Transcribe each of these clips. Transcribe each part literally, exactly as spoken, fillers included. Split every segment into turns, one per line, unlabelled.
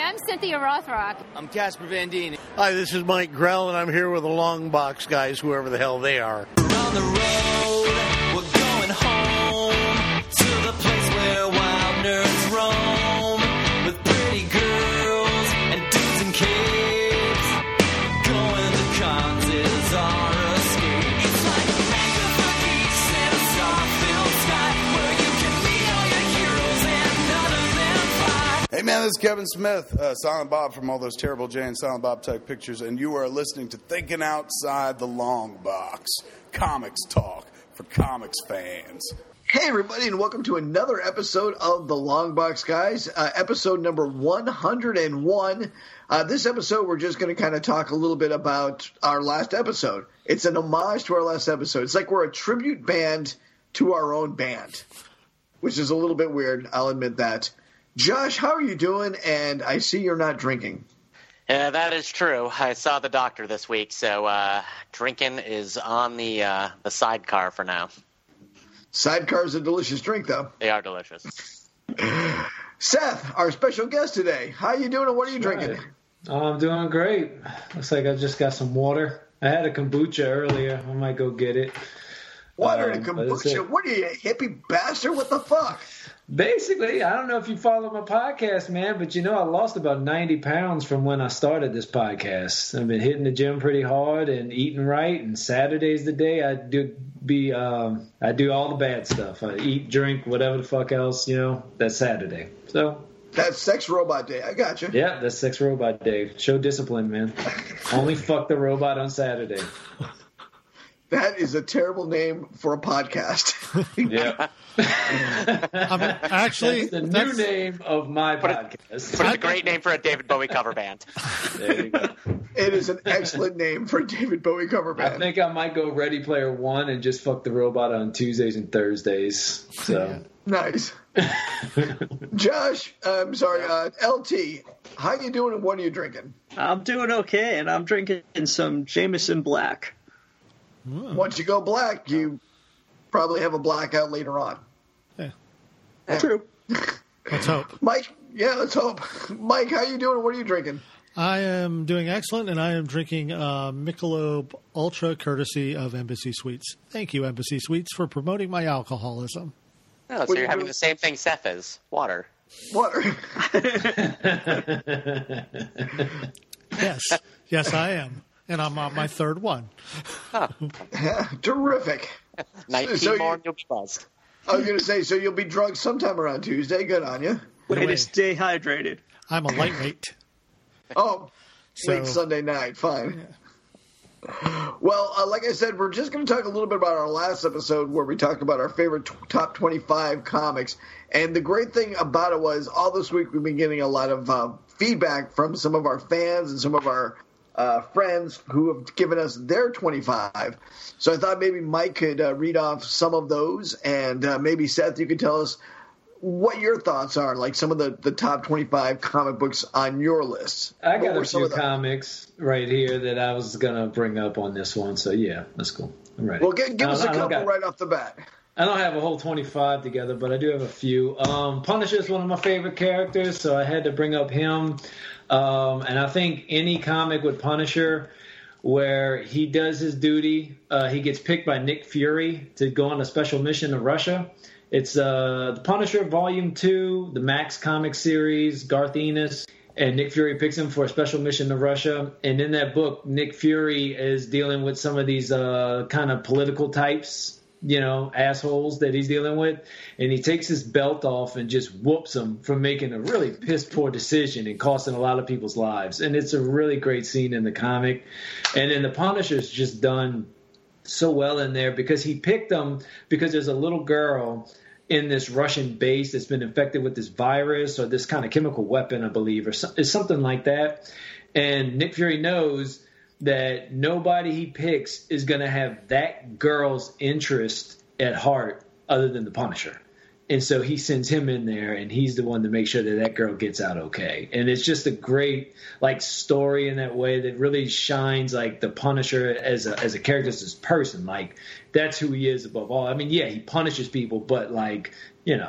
I'm Cynthia Rothrock.
I'm Casper Van Dien.
Hi, this is Mike Grell, and I'm here with the Long Box guys, whoever the hell they are.
We're on the road, we're going home to the place where wild nerds roam with pretty girls and dudes and kids. Going to cons is our escape. It's like a mecca for geeks in a star-filled sky where you can meet all your heroes and none of them fly.
Hey man, this is Kevin Smith, uh, Silent Bob from all those Terrible Jay and Silent Bob type pictures, and you are listening to Thinking Outside the Long Box, comics talk for comics fans.
Hey everybody, and welcome to another episode of the Long Box Guys, uh, episode number one hundred one. Uh, this episode, we're just going to kind of talk a little bit about our last episode. It's an homage to our last episode. It's like we're a tribute band to our own band, which is a little bit weird. I'll admit that. Josh, how are you doing? And I see you're not drinking.
Yeah, that is true. I saw the doctor this week, so uh, drinking is on the uh, the sidecar for now.
Sidecar's a delicious drink, though.
They are delicious.
Seth, our special guest today. How you doing and what are you drinking?
Right. Oh, I'm doing great. Looks like I just got some water. I had a kombucha earlier. I might go get it.
Water
um,
and kombucha? What are you, a hippie bastard? What the fuck?
Basically, I don't know if you follow my podcast, man, but you know I lost about ninety pounds from when I started this podcast. I've been hitting the gym pretty hard and eating right, and Saturday's the day I do be um, I do all the bad stuff. I eat, drink, whatever the fuck else, you know, that's Saturday. So
that's Sex Robot Day. I got you.
Yeah, that's Sex Robot Day. Show discipline, man. Only fuck the robot on Saturday.
That is a terrible name for a podcast.
Yeah.
I'm actually,
that's the
that's,
new name of my
but
podcast.
It, but it's a great name for a David Bowie cover band.
There you go.
It is an excellent name for a David Bowie cover band.
I think I might go Ready Player One and just fuck the robot on Tuesdays and Thursdays. So
nice. Josh, I'm sorry, uh, L T, how you doing and what are you drinking?
I'm doing okay, and I'm drinking some Jameson Black.
Once you go black, you probably have a blackout later on.
Yeah.
Yeah.
True.
Let's hope.
Mike, yeah, let's hope. Mike, how you doing? What are you drinking?
I am doing excellent, and I am drinking uh, Michelob Ultra, courtesy of Embassy Suites. Thank you, Embassy Suites, for promoting my alcoholism.
Oh, so
What
you're
you
having
doing?
the same thing Seth is. Water.
Water.
Yes. Yes, I am. And I'm on my third one.
Huh.
Terrific.
nineteen
So you-
more and you'll be buzzed.
I was going to say, so you'll be drunk sometime around Tuesday. Good on you.
Way
Wait.
to stay hydrated.
I'm a lightweight.
Oh,
So-
late Sunday night. Fine. Well, uh, like I said, we're just going to talk a little bit about our last episode where we talked about our favorite t- top twenty-five comics. And the great thing about it was all this week we've been getting a lot of uh, feedback from some of our fans and some of our uh, friends who have given us their twenty-five. So I thought maybe Mike could uh, read off some of those, and uh, maybe Seth, you could tell us what your thoughts are, like some of the, the top twenty-five comic books on your list.
I
What
got
were
a
some
few
of the-
comics right here that I was going to bring up on this one. So, yeah, that's cool. I'm ready.
Well, give, give
I
us a
don't- I don't
couple
got-
right off the bat.
I don't have a whole twenty-five together, but I do have a few. Um, Punisher is one of my favorite characters, so I had to bring up him. Um, and I think any comic with Punisher where he does his duty, uh, he gets picked by Nick Fury to go on a special mission to Russia. It's uh, the Punisher Volume two, the Max comic series, Garth Ennis, and Nick Fury picks him for a special mission to Russia. And in that book, Nick Fury is dealing with some of these uh, kind of political types, you know, assholes that he's dealing with. And he takes his belt off and just whoops them for making a really piss-poor decision and costing a lot of people's lives. And it's a really great scene in the comic. And then the Punisher's just done so well in there because he picked them because there's a little girl in this Russian base that's been infected with this virus or this kind of chemical weapon, I believe, or so, it's something like that. And Nick Fury knows that nobody he picks is going to have that girl's interest at heart other than the Punisher. And so he sends him in there, and he's the one to make sure that that girl gets out okay. And it's just a great, like, story in that way that really shines, like, the Punisher as a as a character, as a person. Like, that's who he is above all. I mean, yeah, he punishes people, but, like, you know,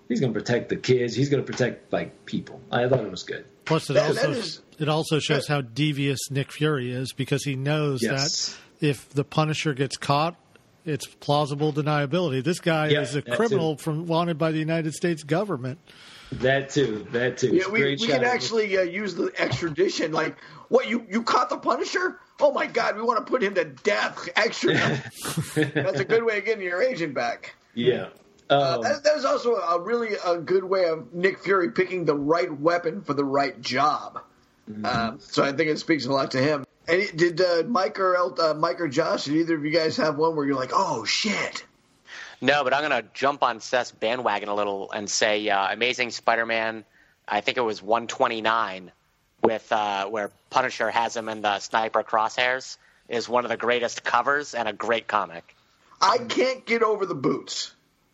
he's going to protect the kids. He's going to protect like people. I thought it was good.
Plus, it
That-
also
that is-
it also shows how devious Nick Fury is because he knows
Yes.
that if the Punisher gets caught, it's plausible deniability. This guy
Yeah,
is a
that
criminal
too.
from wanted by the United States government.
That too. That too.
Yeah, we, we
Great
can
shot.
actually uh, use the extradition. Like, what, you, you caught the Punisher? Oh, my God, we want to put him to death. Extra. That's a good way of getting your agent back.
Yeah.
Uh,
Um,
that, that was also a really a good way of Nick Fury picking the right weapon for the right job.
Mm-hmm.
Um, so I think it speaks a lot to him. And it, did uh, Mike or El, uh, Mike or Josh, did either of you guys have one where you're like, oh, shit?
No, but I'm going to jump on Seth's bandwagon a little and say uh, Amazing Spider-Man, I think it was one twenty-nine, with uh, where Punisher has him in the sniper crosshairs, is one of the greatest covers and a great comic.
I can't get over the boots.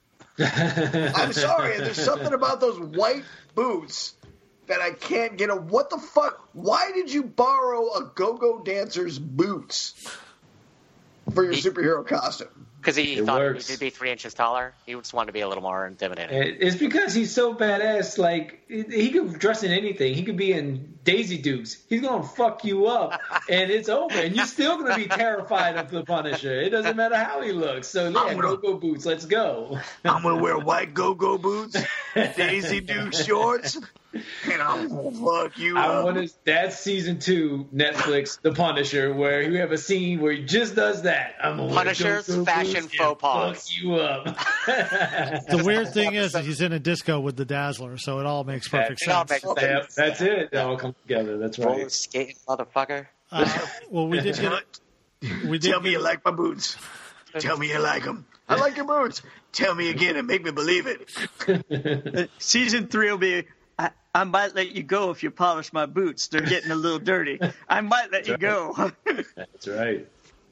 I'm sorry. There's something about those white boots that I can't get. A, what the fuck? Why did you borrow a go-go dancer's boots for your
He-
superhero costume?
Because he
It
thought
works.
he could be three inches taller. He just wanted to be a little more intimidating.
It's because he's so badass. Like, he could dress in anything. He could be in Daisy Dukes. He's going to fuck you up, and it's over. And you're still going to be terrified of the Punisher. It doesn't matter how he looks. So, yeah,
I'm gonna-
go-go boots. Let's go.
I'm going to wear white go-go boots, Daisy Duke shorts, and I'm going to fuck you
I
up.
want to. That's season two Netflix, The Punisher, where you have a scene where he just does that. I'm gonna wear
Punisher's
go-go
fashion
boots and
faux pas.
fuck you up.
The weird thing is that he's in a disco with the Dazzler, so it all makes perfect
It all
sense.
makes
Yeah, that's it. It all comes together. That's
Roller
right.
skating motherfucker.
Uh, well, we did get we did
Tell me you
get,
like my boots. Tell me you like them. I like your boots. Tell me again and make me believe it.
Uh, Season three will be. I, I might let you go if you polish my boots. They're getting a little dirty. I might let you go.
That's right.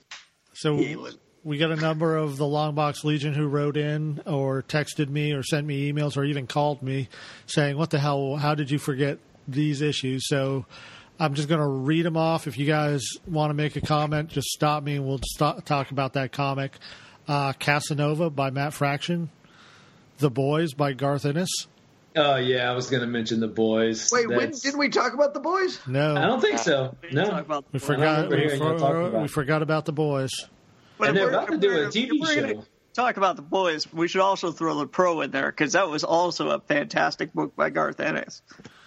so we got a number of the Longbox Legion who wrote in or texted me or sent me emails or even called me saying, "What the hell? How did you forget these issues?" So I'm just going to read them off. If you guys want to make a comment, just stop me and we'll stop, talk about that comic. Uh, Casanova by Matt Fraction. The Boys by Garth Ennis.
Oh yeah, I was going to mention The Boys.
Wait, when
That's-
did we talk about the boys?
No,
I don't think so. No.
Talk about-
we
I
forgot.
remember
We,
hearing you
for-
talking about
we
it.
forgot about The Boys.
But
And
if
they're
we're-
about to
if
do
we're-
a T V
if we're gonna
show.
Talk about the boys. We should also throw the pro in there because that was also a fantastic book by Garth Ennis.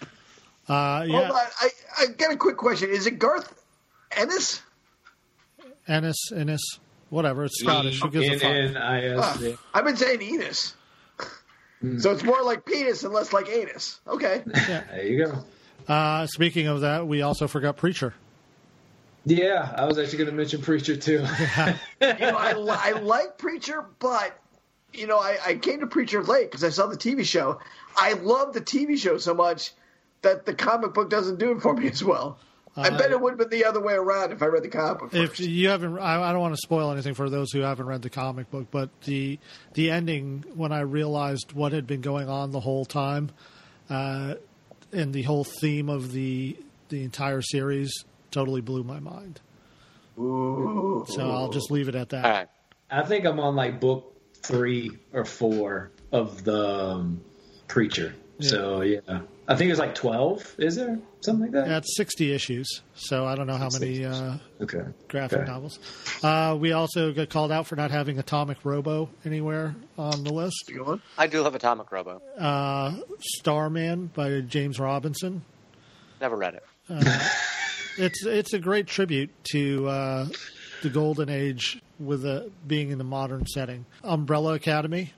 Uh,
Hold
yeah,
on. I, I got a quick question. Is it Garth Ennis?
Ennis, Ennis, whatever. It's Scottish. Who gives a
N
fuck?
N I S.
Ah, I've been saying Enos. So it's more like penis and less like anus. Okay.
There you go.
Uh, speaking of that, we also forgot Preacher.
Yeah, I was actually going to mention Preacher too.
You know, I, li- I like Preacher, but, you know, I, I came to Preacher late because I saw the T V show. I love the T V show so much that the comic book doesn't do it for me as well. I bet it would have been the other way around if I read the comic book
If
first.
you haven't, I, I don't want to spoil anything for those who haven't read the comic book, but the the ending when I realized what had been going on the whole time, uh, and the whole theme of the the entire series totally blew my mind.
Ooh.
So I'll just leave it at that.
All right.
I think I'm on like book three or four of the um, Preacher. So yeah, I think it's like twelve. Is there something like that?
That's sixty issues, so I don't know how many uh,
Okay.
graphic
Okay.
novels. Uh, we also got called out for not having Atomic Robo anywhere on the list.
You going?
I do love Atomic Robo.
Uh, Starman by James Robinson.
Never read it.
It's it's a great tribute to uh, the golden age with a, being in the modern setting. Umbrella Academy.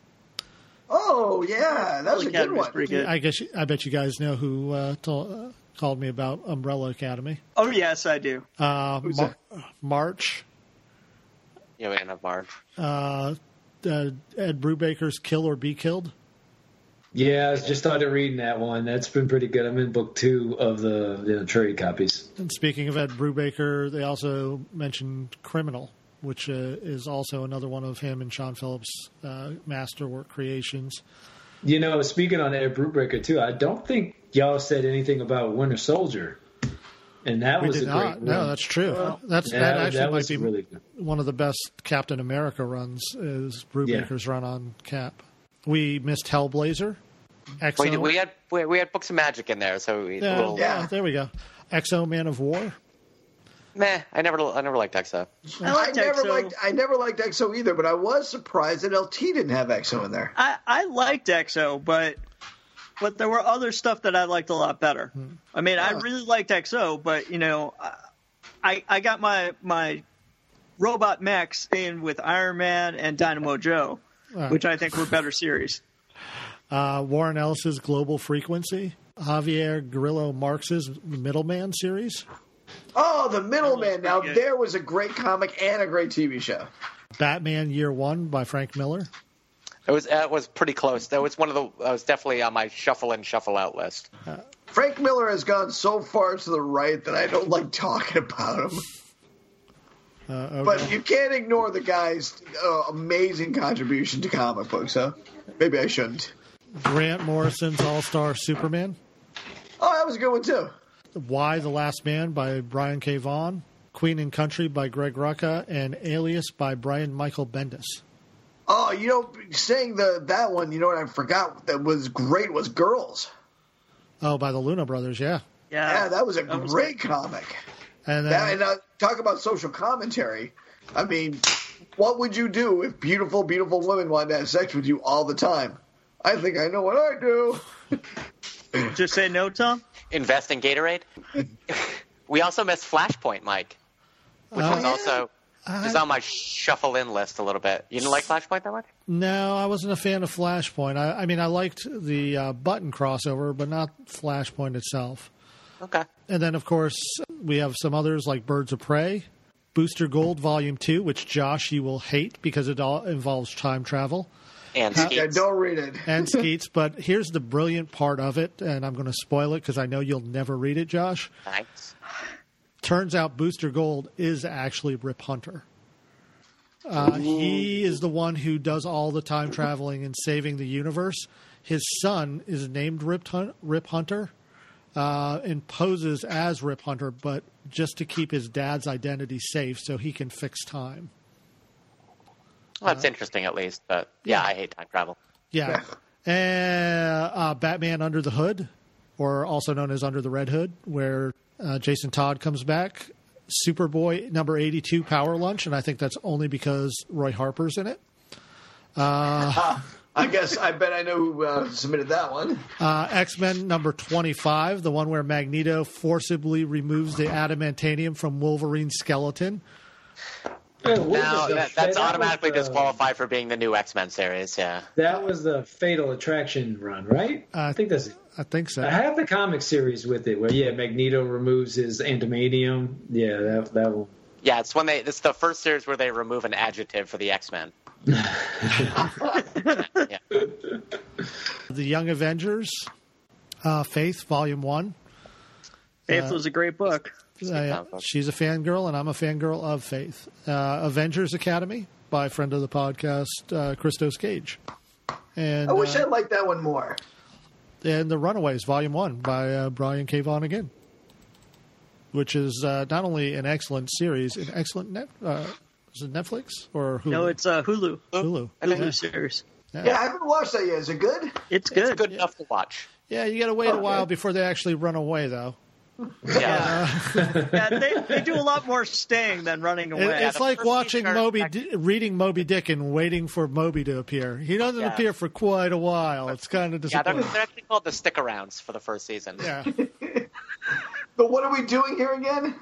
Oh, yeah. That was a good
Academy's
one.
pretty good.
I guess you- I bet you guys know who uh, told, uh, called me about Umbrella Academy.
Oh yes, I do.
Uh, Mar- March.
Yeah, we didn't have Marge.
Uh, uh, Ed Brubaker's Kill or Be Killed.
Yeah, I just started reading that one. That's been pretty good. I'm in book two of the you know, trade copies.
And speaking of Ed Brubaker, they also mentioned Criminal, which uh, is also another one of him and Sean Phillips' uh, masterwork creations.
You know, speaking on Ed Brubaker too, I don't think y'all said anything about Winter Soldier, and that
We
was
did
a
not.
great
No,
run.
that's true. that's
Yeah,
that
that
actually might
was
be
really good.
one of the best Captain America runs. Is Brubaker's run on Cap. We missed Hellblazer Exo,
We, we had we, we had books of magic in there, so we,
yeah,
a little,
yeah, there we go. Exo Man of War.
meh. I never I never liked Exo.
I
I
liked
never
Exo.
liked I never liked Exo either, but I was surprised that L T didn't have Exo in there.
I, I liked Exo, but but there were other stuff that I liked a lot better. I mean, I really liked Exo, but you know, I I got my my robot mechs in with Iron Man and Dynamo Joe,
Right.
which I think were better series.
Uh, Warren Ellis's Global Frequency. Javier Grillo Marx's Middleman series.
Oh, the Middleman. Now
pretty good.
there was a great comic and a great T V show.
Batman Year One by Frank Miller.
It was it was pretty close. That was one of the. That was definitely on my shuffle in, shuffle out list.
Frank Miller has gone so far to the right that I don't like talking about him.
Uh, okay.
But you can't ignore the guy's uh, amazing contribution to comic books, huh? Maybe I shouldn't.
Grant Morrison's All Star Superman.
Oh, that was a good one, too.
Why the Last Man by Brian K. Vaughan. Queen and Country by Greg Rucka. And Alias by Brian Michael Bendis.
Oh, you know, saying the that one, you know what I forgot that was great was Girls.
Oh, by the Luna Brothers, yeah.
Yeah,
Yeah, that was a
That was
great comic.
And then,
That, and uh, talk about social commentary. I mean, what would you do if beautiful, beautiful women wanted to have sex with you all the time? I think I know what I do.
just say no, Tom.
Invest in Gatorade. We also missed Flashpoint, Mike, which
Oh,
was
yeah.
also just on my shuffle in list a little bit. You didn't like Flashpoint that much?
no, I wasn't a fan of Flashpoint. I, I mean, I liked the uh, button crossover, but not Flashpoint itself.
Okay.
And then, of course, we have some others like Birds of Prey, Booster Gold Volume two, which, Josh, you will hate because it all involves time travel,
And
Yeah,
Skeets.
don't read it.
and Skeets. But here's the brilliant part of it, and I'm going to spoil it because I know you'll never read it, Josh.
Thanks.
Turns out Booster Gold is actually Rip Hunter. Uh, he is the one who does all the time traveling and saving the universe. His son is named Rip, Hun- Rip Hunter uh, and poses as Rip Hunter, but just to keep his dad's identity safe so he can fix time.
Well, that's interesting at least, but yeah,
yeah.
I hate time travel.
Yeah. And uh, Batman Under the Hood, or also known as Under the Red Hood, where uh, Jason Todd comes back. Superboy number eighty-two, Power Lunch, and I think that's only because Roy Harper's in it.
I guess I bet I know who uh, submitted that one.
Uh, X-Men number twenty-five, the one where Magneto forcibly removes the adamantium from Wolverine's skeleton.
Yeah, what was
Now
the-
that, that's
that
automatically
was the-
disqualified for being the new X-Men series. Yeah.
That was the Fatal Attraction run, right?
Uh,
I think that's it.
I think so.
I have the comic series with it, where yeah, Magneto removes his adamantium. Yeah, that that one.
Yeah, it's when they. It's the first series where they remove an adjective for the X-Men. Yeah.
The Young Avengers, uh, Faith, Volume one.
Faith was a great book.
Uh, she's a fangirl, and I'm a fangirl of Faith. Uh, Avengers Academy by friend of the podcast, uh, Christos Gage. And,
I wish
uh,
I liked that one more.
and The Runaways, Volume one by uh, Brian K. Vaughan again, which is uh, not only an excellent series, an excellent net, uh, is it Netflix or Hulu?
No, it's uh, Hulu.
Hulu.
Hulu
Yeah.
series.
Yeah, I haven't watched that yet. Is it good?
It's good.
It's good enough to watch.
Yeah, you got to wait a
Okay.
while before they actually run away, though.
Yeah.
Yeah, they, they do a lot more staying than running
It-
away.
it's
the
like
first
watching
season are-
Moby, D- reading Moby Dick and waiting for Moby to appear. He doesn't
Yeah.
appear for quite a while. It's kind of
Yeah, they're,
disappointing.
they're actually called the stick-arounds for the first season.
Yeah.
But what are we doing here again?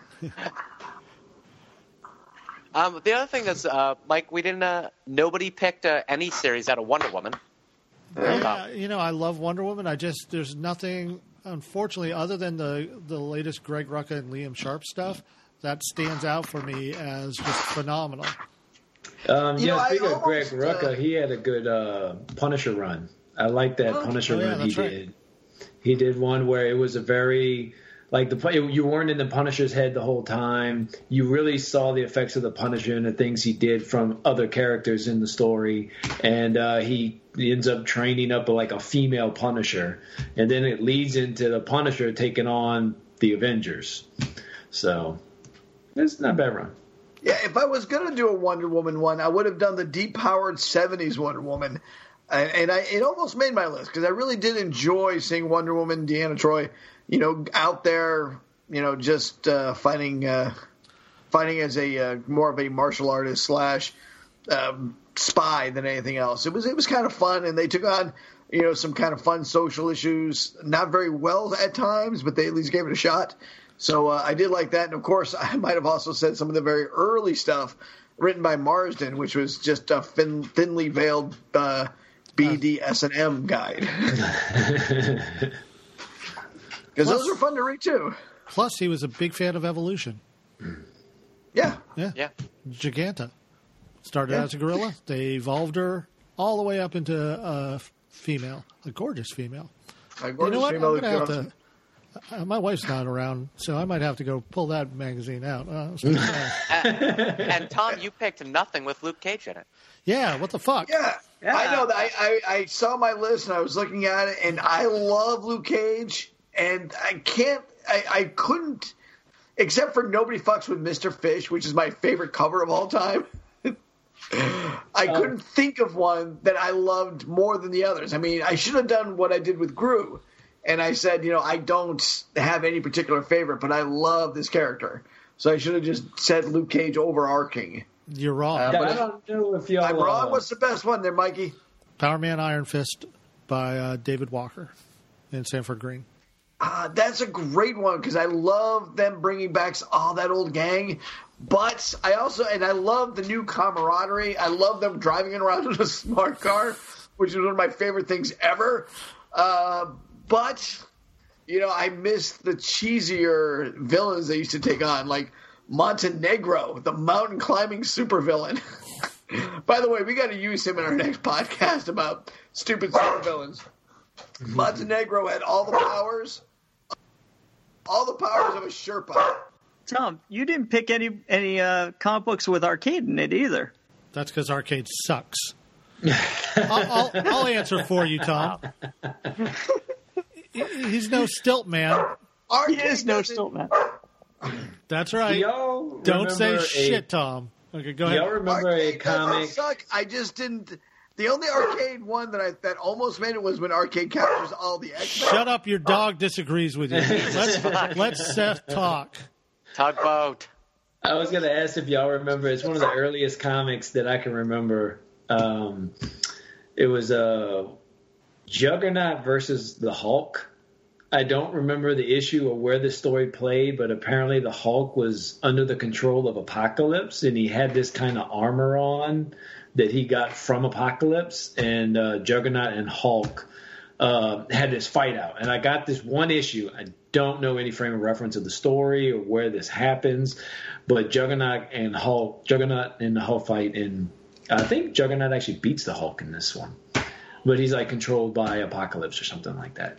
Um, the other thing is, uh, Mike, we didn't. Uh, nobody picked uh, any series out of Wonder Woman.
Yeah, you know, I love Wonder Woman. I just there's nothing, unfortunately, other than the the latest Greg Rucka and Liam Sharp stuff that stands out for me as just phenomenal.
Um,
You
yeah,
know, I
speaking of Greg
almost,
Rucka,
uh,
he had a good uh, Punisher run. I like that Punisher
oh, yeah,
run he
that's right.
did. He did one where it was a very like the you weren't in the Punisher's head the whole time. You really saw the effects of the Punisher and the things he did from other characters in the story, and uh, he, he ends up training up like a female Punisher, and then it leads into the Punisher taking on the Avengers. So it's not a bad run.
Yeah, if I was going to do a Wonder Woman one, I would have done the deep-powered seventies Wonder Woman. and, and I, it almost made my list because I really did enjoy seeing Wonder Woman, Deanna Troi, you know, out there, you know, just uh, fighting, uh, fighting as a uh, more of a martial artist slash um, spy than anything else. It was it was kind of fun, and they took on, you know, some kind of fun social issues, not very well at times, but they at least gave it a shot. So uh, I did like that. And, of course, I might have also said some of the very early stuff written by Marsden, which was just a thin, thinly veiled uh, B D S M guide. Because those were fun to read, too.
Plus, he was a big fan of evolution.
Yeah.
Yeah.
Yeah.
Giganta. Started
Yeah.
as a gorilla. They evolved her all the way up into a female, a gorgeous female.
My
You
gorgeous
know what? I'm
female
going to have
girl-
to... Uh, my wife's not around, so I might have to go pull that magazine out. Uh, it's pretty bad.
And Tom, you picked nothing with Luke Cage in it.
Yeah, what the fuck?
Yeah,
Yeah.
I know that. I, I, I saw my list and I was looking at it, and I love Luke Cage, and I can't, I, I couldn't, except for Nobody Fucks with Mister Fish, which is my favorite cover of all time. I couldn't think of one that I loved more than the others. I mean, I should have done what I did with Gru. And I said, you know, I don't have any particular favorite, but I love this character. So I should have just said Luke Cage overarching.
You're wrong.
Uh,
Yeah,
but
I
if
don't know if y'all.
I'm wrong.
uh,
What's the best one there, Mikey?
Power Man Iron Fist by uh, David Walker and Sanford Green.
Uh, that's a great one because I love them bringing back all that old gang. But I also, and I love the new camaraderie. I love them driving around in a smart car, which is one of my favorite things ever. Uh, but, you know, I miss the cheesier villains they used to take on, like Montenegro, the mountain climbing supervillain. By the way, we got to use him in our next podcast about stupid supervillains. Montenegro had all the powers, all the powers of a Sherpa.
Tom, you didn't pick any any uh, comic books with arcade in it either.
That's because Arcade sucks. I'll, I'll, I'll answer for you, Tom. He's no stilt man.
Arcade
He is no
doesn't-
stilt man.
That's right.
Y'all
Don't say
remember a-
shit, Tom. Okay, go
Y'all
ahead.
remember a
Arcade doesn't
comic?
suck. I just didn't. The only arcade one that I that almost made it was when Arcade captures all the X-Men.
Shut up, your dog disagrees with you. Let's, let Seth talk.
Tugboat.
I was going to ask if y'all remember. It's one of the earliest comics that I can remember. Um, it was uh, Juggernaut versus the Hulk. I don't remember the issue or where the story played, but apparently the Hulk was under the control of Apocalypse, and he had this kind of armor on that he got from Apocalypse, and uh, Juggernaut and Hulk uh, had this fight out. And I got this one issue. I don't know any frame of reference of the story or where this happens, but Juggernaut and Hulk, Juggernaut in the Hulk fight, and I think Juggernaut actually beats the Hulk in this one, but he's like controlled by Apocalypse or something like that.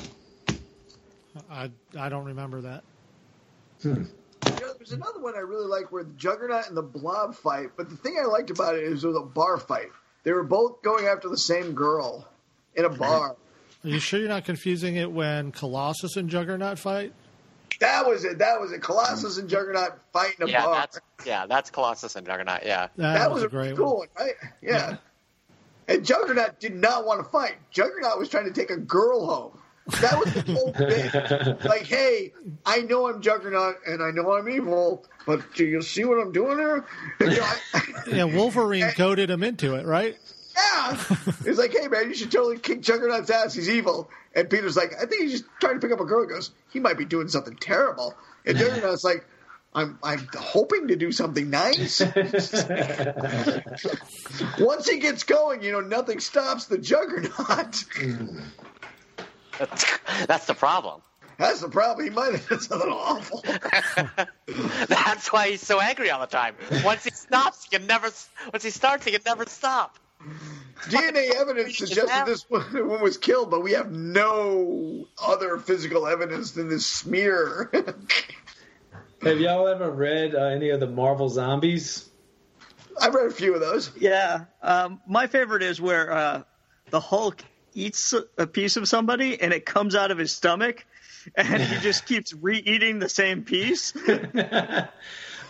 I, I don't remember that.
You know, there's another one I really like where the Juggernaut and the Blob fight, but the thing I liked about it is it was a bar fight. They were both going after the same girl in a bar.
Are you sure you're not confusing it when Colossus and Juggernaut fight?
That was it. That was it. Colossus and Juggernaut fight in a
Yeah,
bar.
that's yeah, that's Colossus and Juggernaut. Yeah.
That,
That
was,
was
a great
really cool
one.
one, right? Yeah. And Juggernaut did not want to fight. Juggernaut was trying to take a girl home. That was the whole bit. Like, hey, I know I'm Juggernaut and I know I'm evil, but do you see what I'm doing here? And, you know, I,
Yeah, Wolverine coded him into it, right?
yeah. It's like, hey, man, you should totally kick Juggernaut's ass. He's evil. And Peter's like, I think he's just trying to pick up a girl. He goes, he might be doing something terrible. And Juggernaut's like, I'm I'm hoping to do something nice. Once he gets going, you know, nothing stops the Juggernaut.
That's, that's the problem.
That's the problem. He might have done something awful.
That's why he's so angry all the time. Once he stops, he can never. Once he starts, he can never stop.
D N A evidence suggests that this woman was killed, but we have no other physical evidence than this smear.
Have y'all ever read uh, any of the Marvel Zombies?
I've read a few of those.
Yeah. Um, my favorite is where uh, the Hulk eats a piece of somebody and it comes out of his stomach, and he just keeps re-eating the same piece.
I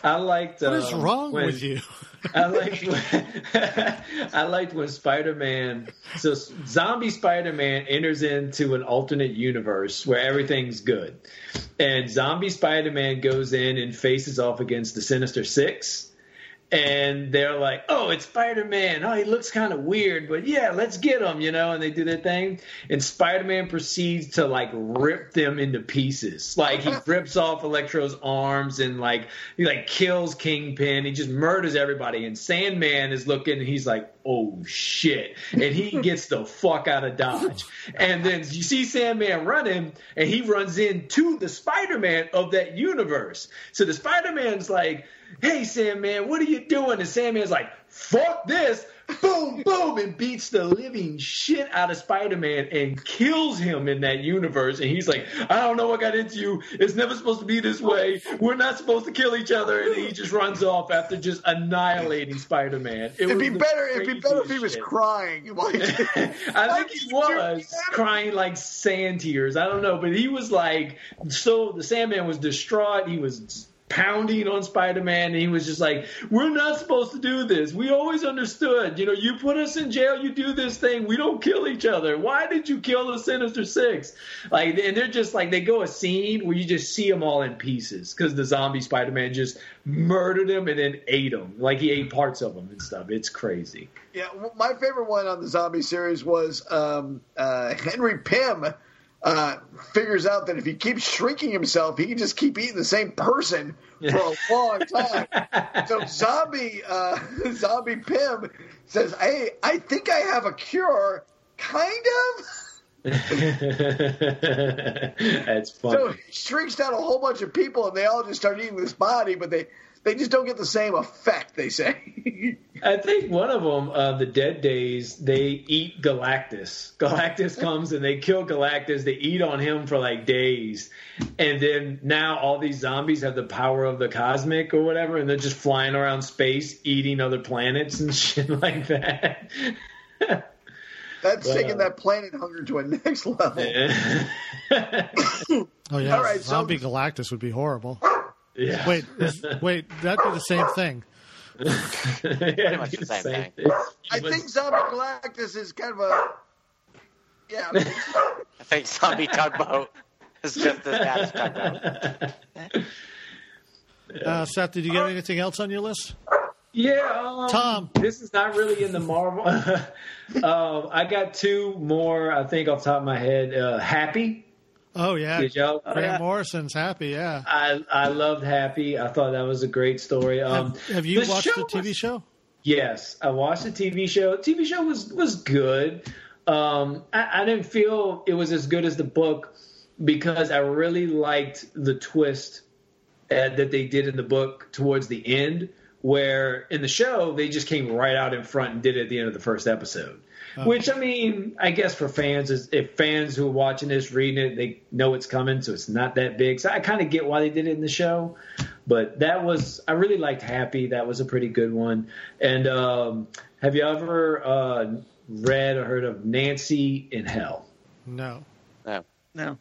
I liked.
What is
um,
wrong
when,
with you?
I liked. When, I liked when Spider-Man. So zombie Spider-Man enters into an alternate universe where everything's good, and zombie Spider-Man goes in and faces off against the Sinister Six. And they're like, oh, it's Spider-Man. Oh, he looks kind of weird, but yeah, let's get him, you know, and they do their thing. And Spider-Man proceeds to, like, rip them into pieces. Like, he rips off Electro's arms and, like, he, like, kills Kingpin. He just murders everybody. And Sandman is looking, and he's like, oh, shit. And he gets the fuck out of Dodge. And then you see Sandman running, and he runs into the Spider-Man of that universe. So the Spider-Man's like, hey, Sandman, what are you doing? And Sandman's like, fuck this. Boom, boom, and beats the living shit out of Spider-Man and kills him in that universe. And he's like, I don't know what got into you. It's never supposed to be this way. We're not supposed to kill each other. And he just runs off after just annihilating Spider-Man. It
It'd be
the
better. It'd be better if he was
shit.
crying. Like,
I think he was crying like sand tears. I don't know, but he was like, so the Sandman was distraught. He was pounding on Spider-Man, and he was just like, we're not supposed to do this. We always understood. You know, you put us in jail, you do this thing. We don't kill each other. Why did you kill the Sinister Six? Like, and they're just like, they go a scene where you just see them all in pieces because the zombie Spider-Man just murdered him and then ate him. Like, he ate parts of him and stuff. It's crazy.
yeah, my favorite one on the zombie series was um, uh, Henry Pym. Uh, figures out that if he keeps shrinking himself, he can just keep eating the same person for a long time. So zombie, uh, zombie Pym says, "Hey, I think I have a cure, kind of."
That's funny.
So he shrinks down a whole bunch of people, and they all just start eating this body, but they they just don't get the same effect. They say.
I think one of them, uh, the Dead Days, they eat Galactus. Galactus comes and they kill Galactus. They eat on him for like days. And then now all these zombies have the power of the cosmic or whatever, and they're just flying around space, eating other planets and shit like that.
That's
Wow.
taking that planet hunger to a next level.
Yeah.
Oh yeah,
All right, so-
zombie Galactus would be horrible.
Yeah.
Wait, is, wait, that'd be the same thing.
Pretty
much the same thing.
I think Zombie Galactus is kind of a yeah. I mean,
I think Zombie Tugboat is just as bad as Tugboat.
Uh, Seth, did you get anything else on your list?
Yeah, um,
Tom.
This is not really in the Marvel. um, I got two more, I think, off the top of my head. Uh, Happy.
Oh yeah,
Did y'all?
Grant Morrison's Happy. Yeah.
I I loved Happy. I thought that was a great story. Um,
have, have you
the
watched
show
the T V
was-
show?
Yes, I watched the T V show. T V show was was good. Um, I, I didn't feel it was as good as the book because I really liked the twist uh, that they did in the book towards the end, where in the show they just came right out in front and did it at the end of the first episode.
Oh.
Which, I mean, I guess for fans, is if fans who are watching this, reading it, they know it's coming, so it's not that big. So I kind of get why they did it in the show. But that was, I really liked Happy. That was a pretty good one. And um, have you ever uh, read or heard of Nancy in Hell?
No.
No.
No.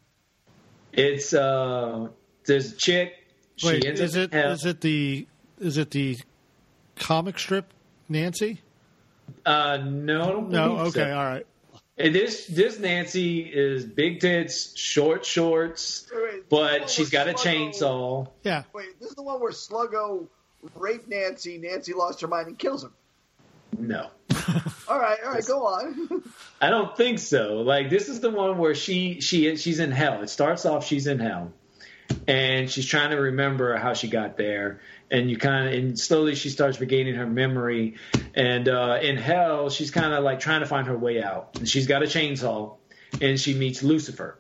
It's, uh, there's a chick. She
Wait,
ends
is
up
it
in hell.
is it the is it the comic strip Nancy?
Uh, no, I don't
No.
believe so.
Okay. All right.
And this this Nancy is big tits, short shorts,
wait, wait,
but
this
she's
one
got a
was Sluggo-
chainsaw.
Yeah.
Wait, this is the one where Sluggo raped Nancy. Nancy lost her mind and kills him.
No,
All right, all right, go on.
I don't think so. Like, this is the one where she she she's in hell. It starts off she's in hell, and she's trying to remember how she got there. And you kind of, and slowly she starts regaining her memory. And uh, in hell, she's kind of like trying to find her way out. And she's got a chainsaw, and she meets Lucifer.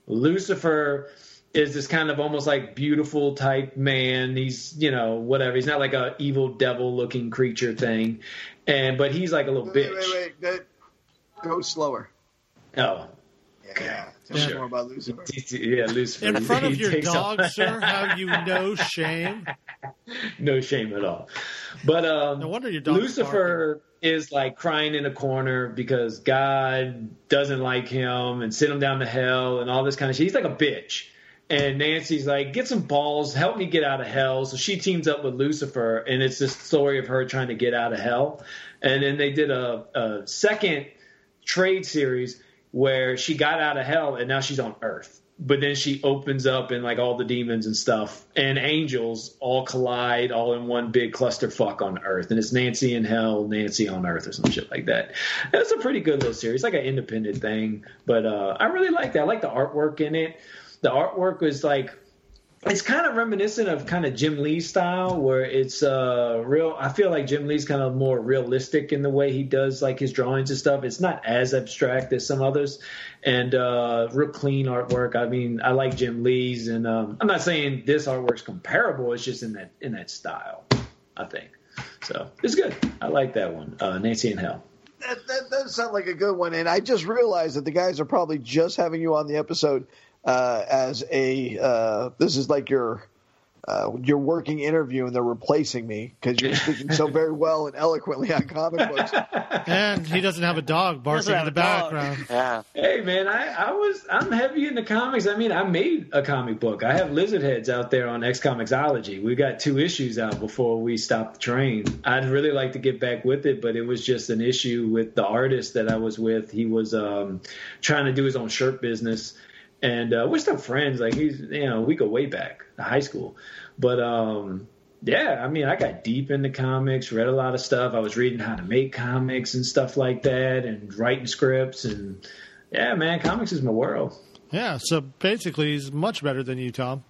Lucifer is this kind of almost like beautiful type man. He's, you know, whatever. He's not like a evil devil looking creature thing. And but he's like a little
wait,
bitch.
wait, wait, wait. Go slower.
Oh,
Yeah, tell me
Sure.
more about Lucifer.
yeah, Lucifer.
In front of
He
your
takes
dog,
off-
sir, have you no shame?
No shame at all. But um,
No wonder your dog's
Lucifer is like crying in a corner because God doesn't like him and sent him down to hell and all this kind of shit. He's like a bitch. And Nancy's like, get some balls, help me get out of hell. So she teams up with Lucifer, and it's this story of her trying to get out of hell. And then they did a, a second trade series where she got out of hell, and now she's on Earth. But then she opens up, and like all the demons and stuff and angels all collide all in one big clusterfuck on Earth. And it's Nancy in hell, Nancy on Earth, or some shit like that. And it's a pretty good little series, like an independent thing. But uh, I really like that. I like the artwork in it. The artwork was like, it's kind of reminiscent of kind of Jim Lee style, where it's uh, real. I feel like Jim Lee's kind of more realistic in the way he does like his drawings and stuff. It's not as abstract as some others, and uh, real clean artwork. I mean, I like Jim Lee's, and um, I'm not saying this artwork's comparable. It's just in that in that style, I think. So it's good. I like that one, uh, Nancy in Hell.
That, that does sound like a good one, and I just realized that the guys are probably just having you on the episode Uh, as a uh, this is like your uh, your working interview, and they're replacing me because you're speaking so very well and eloquently on comic books.
And he doesn't have a dog barking in the background.
Yeah.
Hey man, I, I was I'm heavy into comics. I mean, I made a comic book. I have Lizard Heads out there on X Comicsology. We got two issues out before we stopped the train. I'd really like to get back with it, but it was just an issue with the artist that I was with. He was um, trying to do his own shirt business. And uh, we're still friends. Like he's, you know, we go way back to high school. But um, yeah, I mean, I got deep into comics, read a lot of stuff. I was reading how to make comics and stuff like that, and writing scripts. And yeah, man, comics is my world.
Yeah, so basically, he's much better than you, Tom.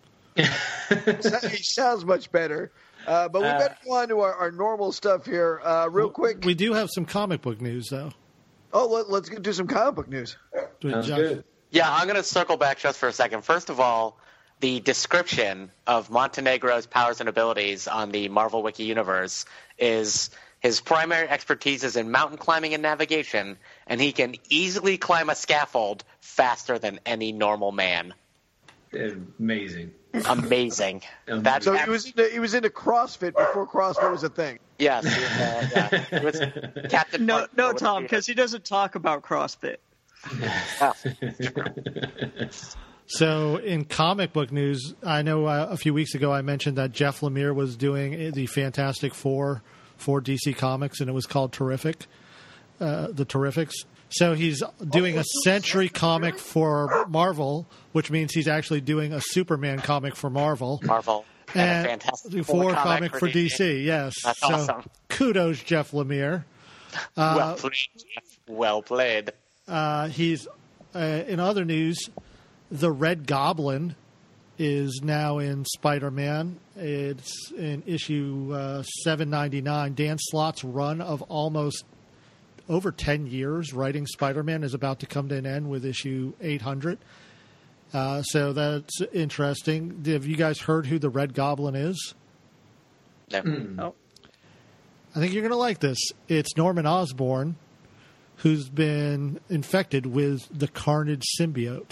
He sounds much better. Uh, but we
Uh,
better go on to our, our normal stuff here, uh, real quick.
We do have some comic book news, though.
Oh, let, let's get do some comic book news.
Sounds
Josh.
good.
Yeah, I'm going to circle back just for a second. First of all, the description of Montenegro's powers and abilities on the Marvel Wiki universe is his primary expertise is in mountain climbing and navigation, and he can easily climb a scaffold faster than any normal man.
Amazing.
Amazing. That,
So he was into, he was into CrossFit before CrossFit was a thing.
Yes. he was, uh, yeah. He was Captain
No,
Marvel
no,
was
Tom,
the-
because he doesn't talk about CrossFit.
Oh.
So in comic book news, I know uh, a few weeks ago I mentioned that Jeff Lemire was doing the Fantastic Four for D C Comics, and it was called Terrific, uh, the Terrifics. So he's doing a Century comic for Marvel, which means he's actually doing a Superman comic for Marvel.
Marvel. And,
And
a Fantastic
the
Four
Four comic for D C, yes.
That's
so
awesome.
Kudos, Jeff Lemire.
well played. Jeff. Well played.
Uh, he's uh, in other news. The Red Goblin is now in Spider-Man. It's in issue uh, seven ninety-nine. Dan Slott's run of almost over ten years writing Spider-Man is about to come to an end with issue eight hundred. Uh, so that's interesting. Have you guys heard who the Red Goblin is?
No.
No.
I think you're going to like this. It's Norman Osborn, who's been infected with the Carnage symbiote.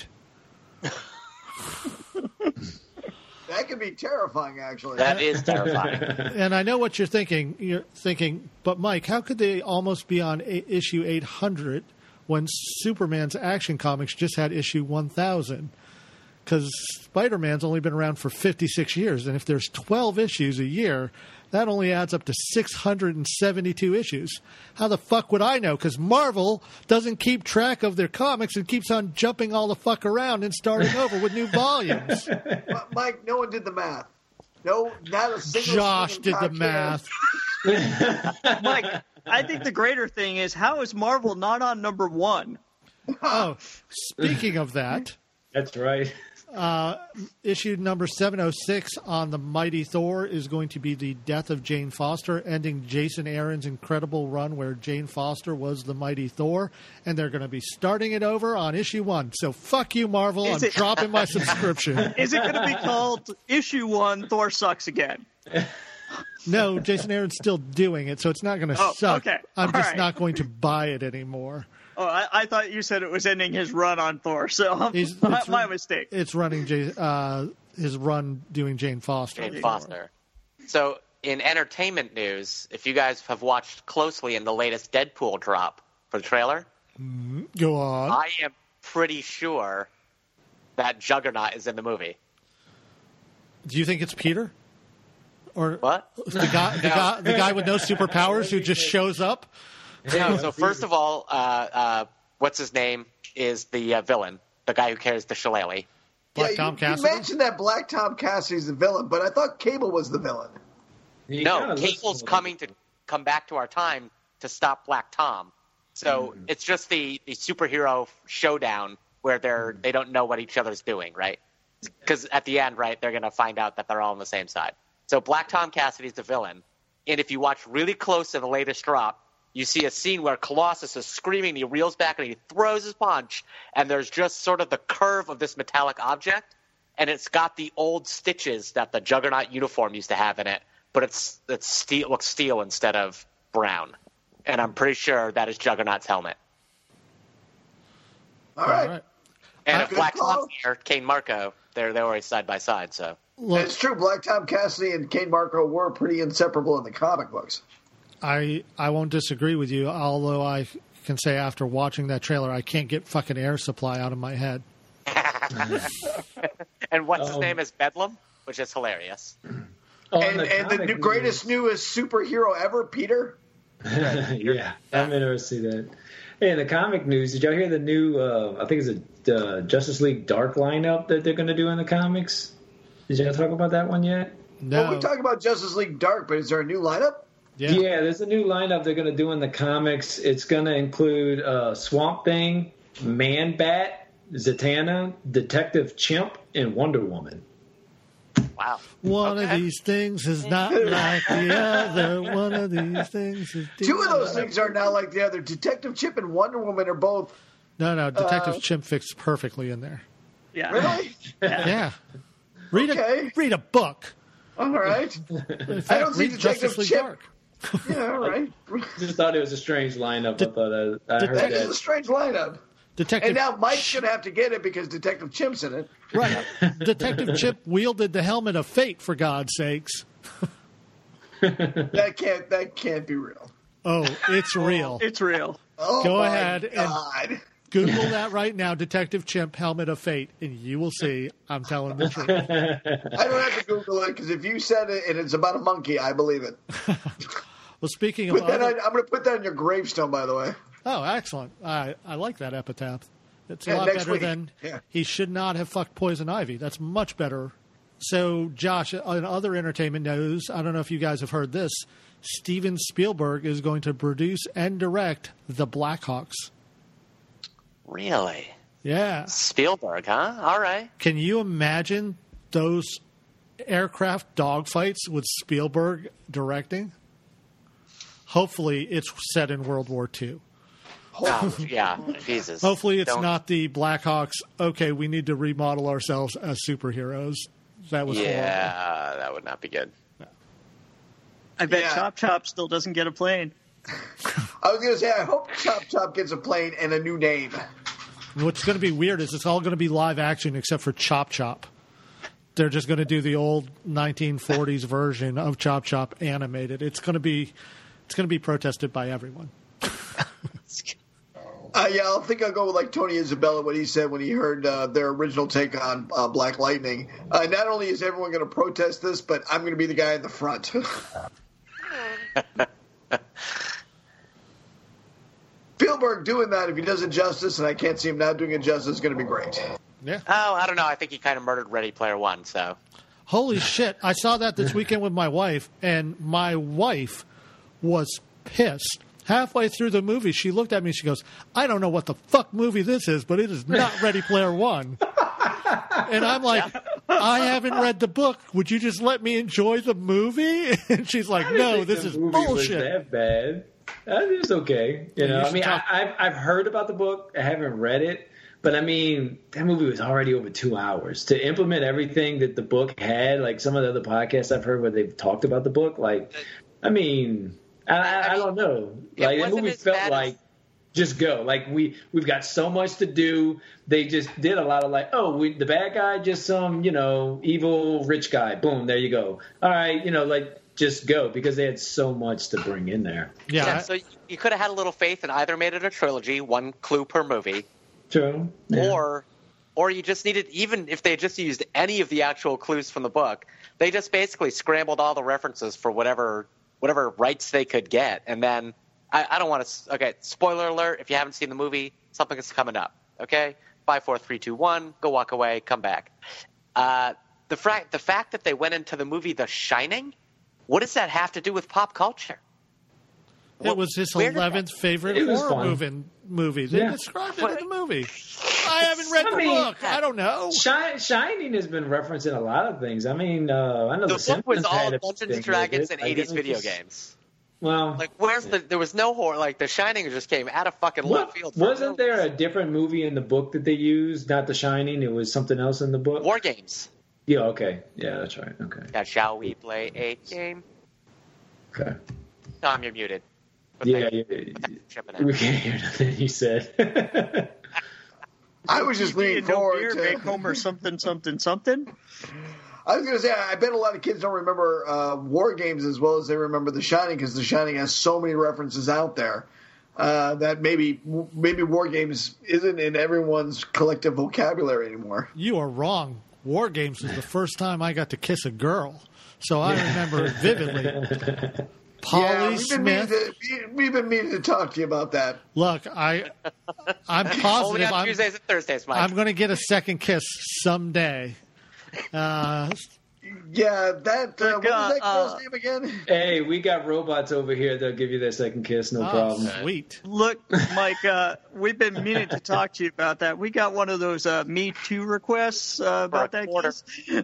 That could be terrifying, actually.
That is terrifying.
And I know what you're thinking. You're thinking, but Mike, how could they almost be on a- issue eight hundred when Superman's Action Comics just had issue one thousand? Because Spider-Man's only been around for fifty-six years, and if there's twelve issues a year, that only adds up to six hundred seventy-two issues. How the fuck would I know? Because Marvel doesn't keep track of their comics and keeps on jumping all the fuck around and starting over with new volumes.
But, Mike, no one did the math. No, not a single.
Josh
single
did the
podcast.
math.
Mike, I think the greater thing is how is Marvel not on number one?
Oh, speaking of that,
That's right.
uh, issue number seven oh six on the Mighty Thor is going to be the death of Jane Foster, ending Jason Aaron's incredible run where Jane Foster was the Mighty Thor, and they're going to be starting it over on issue one. So fuck you, Marvel.
Is
I'm
it-
dropping my subscription.
Is it going to be called issue one, Thor sucks again?
No, Jason Aaron's still doing it, so it's not going to
Oh,
suck.
okay.
I'm
All
just
right.
not going to buy it anymore.
Oh, I, I thought you said it was ending his run on Thor, so
He's-
my,
it's-
my mistake.
It's running J- uh, his run doing Jane Foster.
Jane Foster. So, in entertainment news, if you guys have watched closely in the latest Deadpool drop for the trailer,
Go on.
I am pretty sure that Juggernaut is in the movie.
Do you think it's Peter? Or
What?
the guy, the guy, the guy with no superpowers who just shows up?
No, so first of all, uh, uh, what's his name is the uh, villain, the guy who carries the shillelagh.
Black
yeah,
Tom
you,
Cassidy?
you mentioned that Black Tom Cassidy's the villain, but I thought Cable was the villain.
He
No,
kinda looks
Cable's
like-
coming to come back to our time to stop Black Tom. So
Mm.
it's just the, the superhero showdown where they're they don't know what each other's doing, right? Because at the end, right, they're going to find out that they're all on the same side. So Black Tom Cassidy's the villain, and if you watch really close to the latest drop, you see a scene where Colossus is screaming, he reels back and he throws his punch, and there's just sort of the curve of this metallic object, and it's got the old stitches that the Juggernaut uniform used to have in it, but it's it's steel looks steel instead of brown. And I'm pretty sure that is Juggernaut's helmet.
All right.
All right.
And
I-
if Black
Good call.
Tom's here, Kane Marco, they're they're always side by side, so
Look,
It's true. Black Tom Cassidy and Kane Marco were pretty inseparable in the comic books.
I I won't disagree with you, although I can say after watching that trailer, I can't get fucking air supply out of my head.
and what's his
Um,
name is Bedlam, which is hilarious.
Oh,
and and the
comic
new, greatest, newest superhero ever, Peter.
yeah, I'm interested to see that. Hey, in the comic news, did y'all hear the new, uh, I think it's a uh, Justice League Dark lineup that they're going to do in the comics? Did y'all talk about that one yet?
No.
Well, we talk about Justice League Dark, but is there a new lineup?
yeah.
Yeah, there's a new lineup they're going to do in the comics. It's going to include uh, Swamp Thing, Man Bat, Zatanna, Detective Chimp, and Wonder Woman.
Wow.
One
Okay.
of these things is not like the other. One of these things is
Two of those things are not like the other. Detective Chip and Wonder Woman are both.
No, no. Detective
Uh,
Chimp fits perfectly in there.
Yeah.
Really?
Yeah. Read
Okay.
a read a book.
All right.
In fact,
I don't see
read
Detective
Justice League
Chimp.
Dark.
Yeah, all right.
Just thought it was a strange lineup. I thought I, I heard
That is a
that.
strange lineup.
Detective
And now Mike's going to have to get it because Detective Chimp's in it.
right. Detective Chimp wielded the helmet of fate, for God's sakes.
That can't. That can't be real.
Oh, it's real.
It's real.
Oh
Go
my
ahead and-
God.
Google that right now, Detective Chimp helmet of fate, and you will see I'm telling the truth.
I don't have to Google it because if you said it and it's about a monkey, I believe it.
Well, speaking of
Put that
other,
on, I'm going to put that on your gravestone, by the way.
oh, excellent! I I like that epitaph. It's a
Yeah,
lot
next
better
week.
than
Yeah.
he should not have fucked Poison Ivy. That's much better. So, Josh, in other entertainment news, I don't know if you guys have heard this. Steven Spielberg is going to produce and direct The Blackhawks.
Really?
Yeah.
Spielberg, huh? All right.
Can you imagine those aircraft dogfights with Spielberg directing? Hopefully, it's set in World War Two.
Oh, yeah, Jesus.
Hopefully, it's
Don't-
not the Blackhawks. Okay, we need to remodel ourselves as superheroes. That was horrible.
Yeah, that would not be good.
I bet
Yeah.
Chop Chop still doesn't get a plane.
I was going to say, I hope Chop Chop gets a plane and a new name.
What's going to be weird is it's all going to be live action except for Chop Chop. They're just going to do the old nineteen forties version of Chop Chop animated. It's going to be it's going to be protested by everyone.
Uh, yeah, I think I'll go with like Tony Isabella, what he said when he heard uh, their original take on uh, Black Lightning. Uh, not only is everyone going to protest this, but I'm going to be the guy in the front. Spielberg doing that, if he does it justice, and I can't see him not doing it justice, is going to be great.
Yeah.
Oh, I don't know. I think he kind of murdered Ready Player One, so.
Holy shit. I saw that this weekend with my wife, and my wife was pissed. Halfway through the movie, she looked at me and she goes, I don't know what the fuck movie this is, but it is not Ready Player One. And I'm like, I haven't read the book. Would you just let me enjoy the movie? And she's like,
I didn't
no,
think
this
the
is
movie was
bullshit.
that bad. Uh, It's okay. You know,
you
I
should
mean,
talk-
I, I've I've heard about the book. I haven't read it, but I mean, that movie was already over two hours. To implement everything that the book had, like some of the other podcasts I've heard where they've talked about the book, like, I mean, I, I, I don't know.
It
Like the
wasn't
movie
as
felt
bad as-
like. Just go. Like we we've got so much to do. They just did a lot of like, oh, we, the bad guy, just some you know evil rich guy. Boom, there you go. All right, you know, like just go because they had so much to bring in there.
Yeah.
Yeah,
I-
so you- you could have had a little faith and either made it a trilogy, one clue per movie,
True. Yeah.
or or you just needed, even if they just used any of the actual clues from the book, they just basically scrambled all the references for whatever whatever rights they could get. And then, I, I don't want to, okay, spoiler alert, if you haven't seen the movie, something is coming up, okay? Five, four, three, two, one, go walk away, come back. Uh, the, fra- the fact that they went into the movie The Shining, what does that have to do with pop culture?
It was his
Where did
eleventh
that-
favorite
It was
horror
fun.
movie. Movie. They
Yeah.
described it in the movie. I haven't read
I
the
mean-
book. I don't know.
Shi- Shining has been referenced in a lot of things. I mean, uh, I know
The
the,
book was
Simpsons
all
had a
Dungeons
thing
and
with
Dragons
it.
and
Like,
eighties
it
video
was-
games.
Well,
Like, where's the? There was no horror. Like, The Shining just came out of fucking
what,
left field. for
wasn't
no
there a
reason.
different movie in the book that they used? Not The Shining. It was something else in the book.
War Games?
Yeah. Okay. Yeah, that's right. Okay.
Yeah, shall we play a game?
Okay.
Tom, you're muted. But
Yeah.
they-
yeah,
but they're chipping
we
in.
can't hear nothing you said.
I was just leaning
no
forward
beer,
to.
make Homer something, something, something.
I was going to say, I bet a lot of kids don't remember uh, War Games as well as they remember The Shining, because The Shining has so many references out there uh, that maybe maybe War Games isn't in everyone's collective vocabulary anymore.
You are wrong. War Games was the first time I got to kiss a girl, so I remember it vividly. Polly
yeah, we've been, meaning
Smith.
to, we've been meaning to talk to you about that.
Look, I, I'm
Only
positive
on
I'm,
Tuesdays and Thursdays, Mike.
I'm going to get a second kiss someday. Uh,
Yeah, that, uh, what was
uh,
that girl's
uh,
name again?
Hey, we got robots over here. They'll give you their second kiss, no
oh,
problem.
sweet.
Look, Mike, uh, we've been meaning to talk to you about that. We got one of those uh, Me Too requests uh, about
For a
that
quarter.
kiss.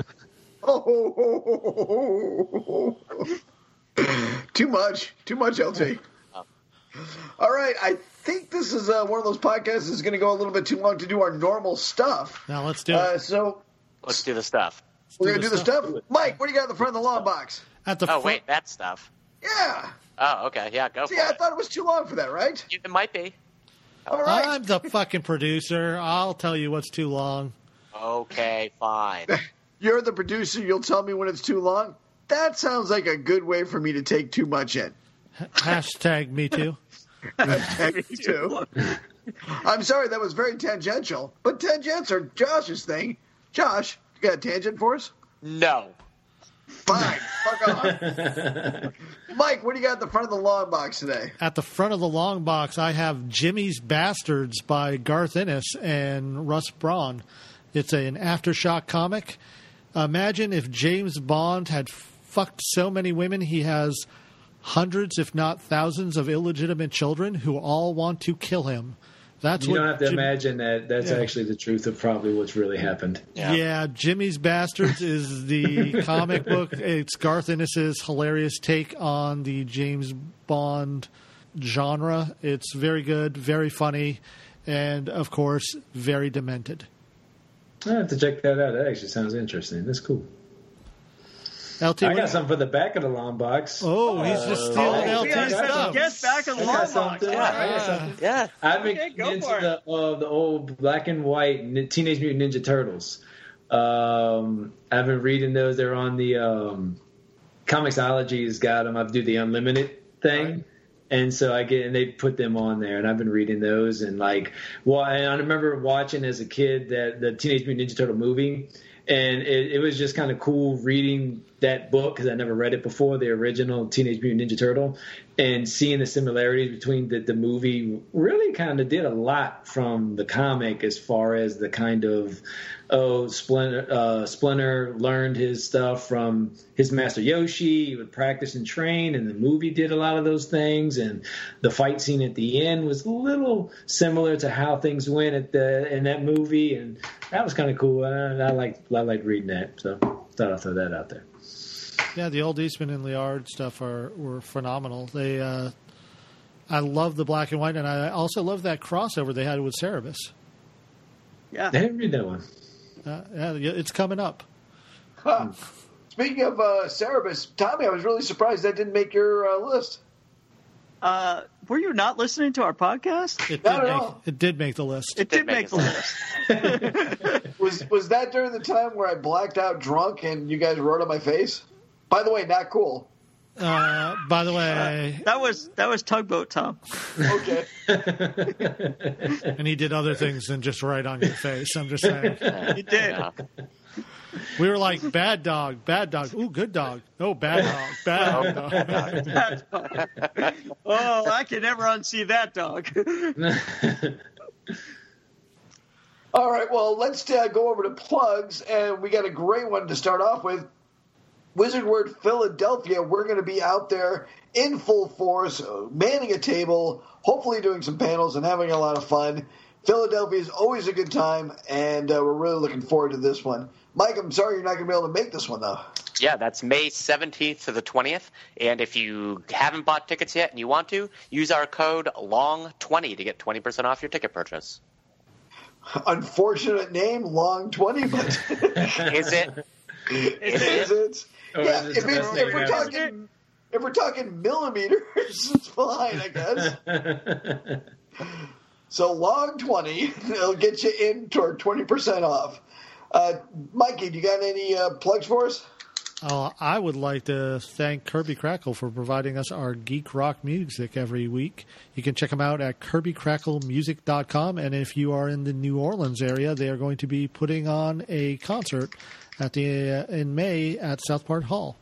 Oh, too much, too much, L T. All right, I think this is uh, one of those podcasts that's going to go a little bit too long to do our normal stuff.
Now let's do
Uh,
it.
so
Let's do the stuff.
we're going
do
to
the
do the
stuff.
stuff. Mike, what do you got at the front of the long box?
At the
Oh,
front,
wait, that stuff.
Yeah.
Oh, okay. Yeah, go
See,
for
I
it.
thought it was too long for that, right?
It might be.
All right.
I'm the fucking producer. I'll tell you what's too long.
Okay, fine.
You're the producer. You'll tell me when it's too long. That sounds like a good way for me to take too much in.
Hashtag me too.
Me too. I'm sorry, that was very tangential. But tangents are Josh's thing. Josh, you got a tangent for us?
No.
Fine. Fuck off. Mike, what do you got at the front of the long box today?
At the front of the long box, I have Jimmy's Bastards by Garth Ennis and Russ Braun. It's an Aftershock comic. Imagine if James Bond had fucked so many women he has hundreds, if not thousands, of illegitimate children who all want to kill him. That's
You
what
don't have to
Jim-
imagine that. That's
Yeah.
actually the truth of probably what's really happened.
Yeah.
Yeah, Jimmy's Bastards is the comic book. It's Garth Ennis's hilarious take on the James Bond genre. It's very good, very funny, and of course, very demented.
I have to check that out. That actually sounds interesting. That's cool.
L T,
I
what-
got something for the back of the long box.
oh, he's just stealing
Oh,
L
we got
T's
a special
stuff.
guest back in the
I
long
got
box.
something. I got something.
Yeah.
I've been
Okay, go
into
for
the uh, the old black and white Ni- Teenage Mutant Ninja Turtles. Um, I've been reading those. They're on the um, Comixology's got them. I do the unlimited thing.
Right.
And so I get, and they put them on there, and I've been reading those, and like, well, and I remember watching as a kid that the Teenage Mutant Ninja Turtle movie, and it, it was just kind of cool reading that book because I never read it before, the original Teenage Mutant Ninja Turtle, and seeing the similarities between the, the movie really kind of did a lot from the comic as far as the kind of, oh, Splinter, uh, Splinter learned his stuff from his master Yoshi. He would practice and train, and the movie did a lot of those things. And the fight scene at the end was a little similar to how things went at the in that movie, and that was kind of cool. I, I like I like reading that, so thought I'd throw that out there.
Yeah, the old Eastman and Liard stuff are were phenomenal. They, uh, I love the black and white, and I also love that crossover they had with Cerebus.
Yeah.
I didn't read that one.
Uh, yeah, it's coming up.
Huh. Speaking of uh, Cerebus, Tommy, I was really surprised that didn't make your uh, list.
Uh, were you not listening to our podcast?
It
Not
did
at
make
all.
it did make the list.
It did make the list.
Was was that during the time where I blacked out drunk and you guys wrote on my face? By the way, not cool.
Uh, by the way,
That was that was Tugboat Tom.
Okay.
and he did other things than just write on your face. I'm just saying.
He did.
Yeah.
We were like, bad dog, bad dog. Ooh, good dog. Oh, bad dog, bad dog.
Oh, I can never unsee that dog.
All right, well, let's uh, go over to plugs, and we got a great one to start off with. Wizard Word Philadelphia, we're going to be out there in full force, uh, manning a table, hopefully doing some panels and having a lot of fun. Philadelphia is always a good time, and uh, we're really looking forward to this one. Mike, I'm sorry you're not going to be able to make this one, though.
Yeah, that's May seventeenth to the twentieth. And if you haven't bought tickets yet and you want to, use our code long twenty to get twenty percent off your ticket purchase.
Unfortunate name, long twenty, but
Is it?
is it?
Oh,
Yeah,
is
if,
it the
it's,
best
if
name
we're
ever?
talking, if we're talking millimeters, it's fine, I guess. So long twenty, it'll get you in toward twenty percent off. Uh, Mikey, do you got any uh, plugs for us?
Uh, I would like to thank Kirby Crackle for providing us our geek rock music every week. You can check them out at kirby crackle music dot com, and if you are in the New Orleans area, they are going to be putting on a concert at the uh, in May at Southport Hall.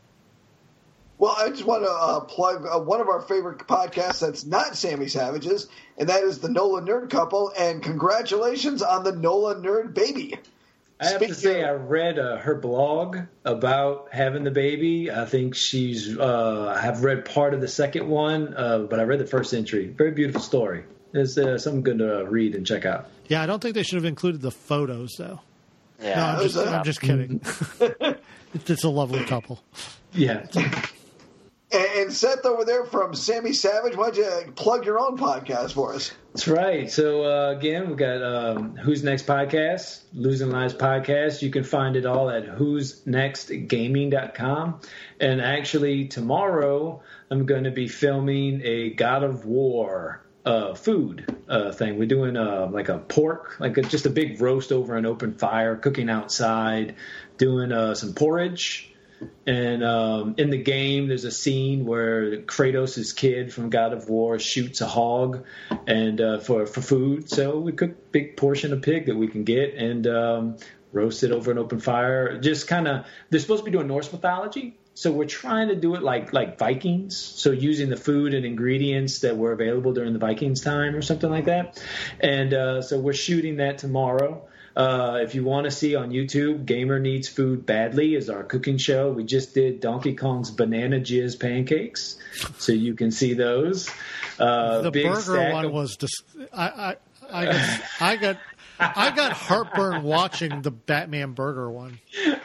Well, I just want to uh, plug uh, one of our favorite podcasts that's not Sammy Savage's, and that is the NOLA Nerd Couple, and congratulations on the NOLA Nerd baby.
I have
Speaking
to say,
of-
I read uh, her blog about having the baby. I think she's. Uh, I have read part of the second one, uh, but I read the first entry. Very beautiful story. It's uh, something good to uh, read and check out.
Yeah, I don't think they should have included the photos, though.
Yeah.
No, I'm just,
Those are-
I'm just kidding. It's it's a lovely couple.
Yeah.
And, and Seth over there from Sammy Savage, why don't you plug your own podcast for us?
That's right. So, uh, again, we've got um, Who's Next Podcast, Losing Lives Podcast. You can find it all at who's next gaming dot com. And actually, tomorrow, I'm going to be filming a God of War uh, food uh, thing. We're doing uh, like a pork, like a, just a big roast over an open fire, cooking outside, doing uh, some porridge. And um, in the game, there's a scene where Kratos' kid from God of War shoots a hog, and uh, for for food. So we cook a big portion of pig that we can get and um, roast it over an open fire. Just kind of, they're supposed to be doing Norse mythology, so we're trying to do it like like Vikings. So using the food and ingredients that were available during the Vikings time or something like that. And uh, so we're shooting that tomorrow. Uh, if you want to see on YouTube, Gamer Needs Food Badly is our cooking show. We just did Donkey Kong's Banana Jizz Pancakes, so you can see those. Uh,
The
big
burger
stack
one
of-
was just I I I got I got I got heartburn watching the Batman burger one.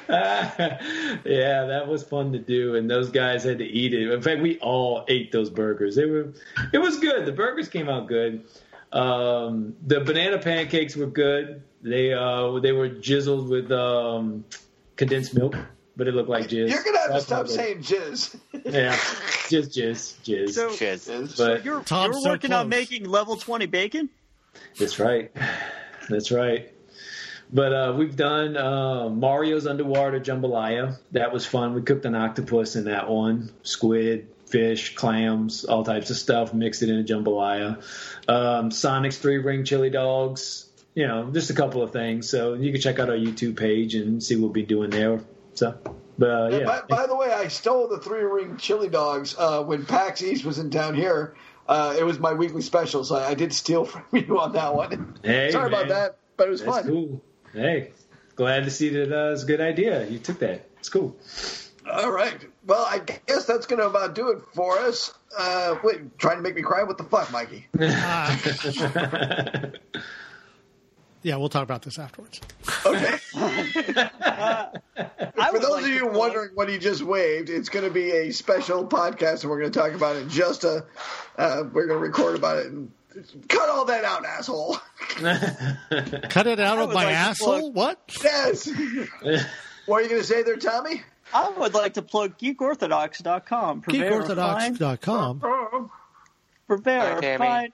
Yeah, that was fun to do, and those guys had to eat it. In fact, we all ate those burgers. They were, it was good. The burgers came out good. Um, the banana pancakes were good. They uh, they were jizzled with um, condensed milk, but it looked like jizz.
You're going to have to
That's
stop
not good.
saying jizz.
Yeah, just jizz, jizz.
So,
Cheers.
but
you're,
Tom's
you're
so
working on
close.
making level twenty bacon?
That's right. That's right. But uh, we've done uh, Mario's Underwater Jambalaya. That was fun. We cooked an octopus in that one. Squid, fish, clams, all types of stuff. Mixed it in a jambalaya. Um, Sonic's Three Ring Chili Dogs. You know, just a couple of things. So you can check out our YouTube page and see what we'll be doing there. So, but uh,
And
yeah.
by, by the way, I stole the three ring chili dogs uh, when PAX East was in town here. Uh, it was my weekly special, so I did steal from you on that one.
Hey,
Sorry about
man.
that, but it was
That's
fun.
cool. Hey, glad to see that uh, it's a good idea. You took that. It's cool.
All right. Well, I guess that's going to about do it for us. Uh, wait, trying to make me cry? What the fuck, Mikey?
Yeah, we'll talk about this afterwards.
Okay.
I
For
would
those
like
of
to
you
plug-
wondering what he just waved, it's going to be a special podcast, and we're going to talk about it in just a. Uh, we're going to record about it and cut all that out, asshole.
Cut it out
I
of
would
my
like to
asshole?
plug-
What?
Yes. What are you going to say there, Tommy?
I would like to plug geek orthodox dot com.
geek orthodox dot com.
Prepare,
Hi, Tammy.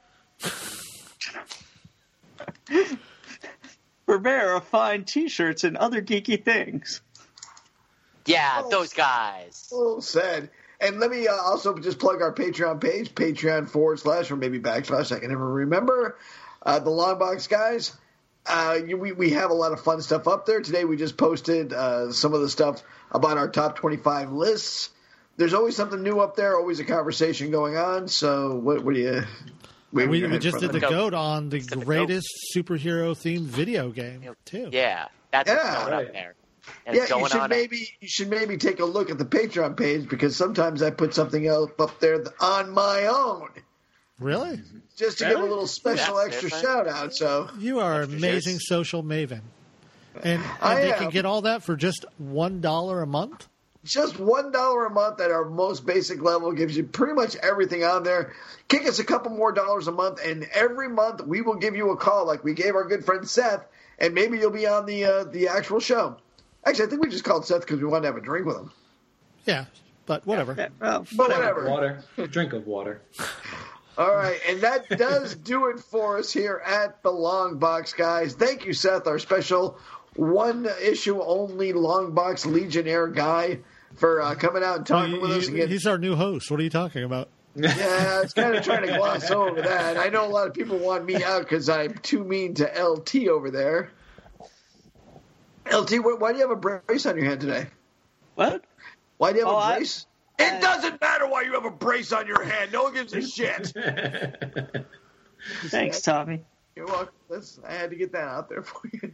fine. Purveyor of fine T-shirts and other geeky things.
Yeah,
Oh.
those guys.
Oh, sad. And let me uh, also just plug our Patreon page, Patreon forward slash or maybe backslash. I can never remember. Uh, the Longbox guys. Uh, you, we we have a lot of fun stuff up there. Today we just posted uh, some of the stuff about our top twenty-five lists. There's always something new up there. Always a conversation going on. So what, what do you?
We, we,
go
we
ahead,
just did the
brother.
goat on the
Did the goat.
greatest superhero themed video game too.
Yeah, that's what's
Yeah.
going
Right.
up there. And
Yeah,
it's
you
going
should
on.
maybe you should maybe take a look at the Patreon page because sometimes I put something else up there on my own
Really?
just to give a
Really?
little special
Yeah,
extra
that's
shout out. So
You are an
Extra
amazing
shares.
social maven. And, and
I
they
am.
can get all that for just one dollar a month?
just one dollar a month at our most basic level gives you pretty much everything on there. Kick us a couple more dollars a month, and every month we will give you a call like we gave our good friend Seth, and maybe you'll be on the uh, the actual show. Actually, I think we just called Seth because we wanted to have a drink with him.
Yeah, but whatever.
Yeah, well,
But
whatever.
whatever.
Water. Drink of water.
All right, and that does do it for us here at the Long Box, guys. Thank you, Seth, our special one-issue only Long Box Legionnaire guy, for uh, coming out and talking
He-
with us
he-
again.
he's our new host. What are you talking about?
Yeah, it's kind of trying to gloss over that. I know a lot of people want me out because I'm too mean to L T over there. L T, wh- why do you have a brace on your head today?
What?
Why do you have
Oh,
a
I-
brace? It doesn't matter why you have a brace on your head. No one gives a shit.
Thanks, Tommy.
You're welcome. That's, I had to get that out there for you.